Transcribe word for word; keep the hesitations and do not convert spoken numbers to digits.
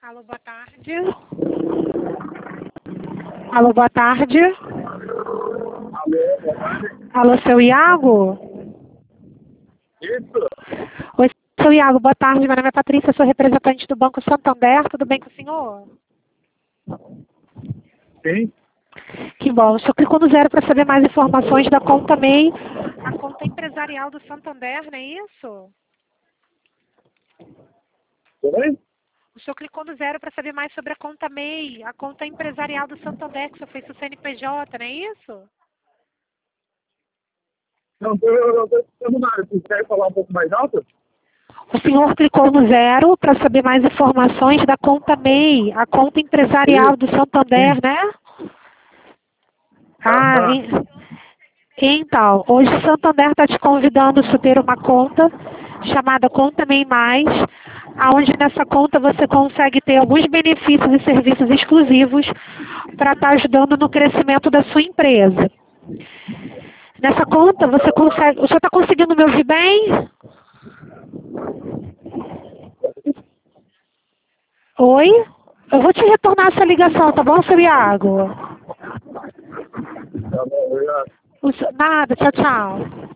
Alô, boa tarde. Alô, boa tarde. Alô, seu Iago? Isso. Oi, seu Iago, boa tarde. Meu nome é Patrícia, sou representante do Banco Santander. Tudo bem com o senhor? Sim. Que bom. O senhor clicou no zero para saber mais informações da conta M E I, a conta empresarial do Santander, não é isso? Oi? O senhor clicou no zero para saber mais sobre a conta M E I, a conta empresarial do Santander, que o senhor fez o C N P J, não é isso? Não, eu estou escutando nada. Você quer falar um pouco mais alto? O senhor clicou no zero para saber mais informações da conta M E I, a conta empresarial Isso. do Santander, Sim. né? Ah, Aham. e- então, hoje o Santander está te convidando a ter uma conta chamada Conta M E I Mais, onde nessa conta você consegue ter alguns benefícios e serviços exclusivos para estar ajudando no crescimento da sua empresa. Nessa conta você consegue... O senhor está conseguindo me ouvir bem? Oi? Eu vou te retornar essa ligação, tá bom, seu Iago? Tá bom, obrigado. O senhor- Nada, tchau, tchau.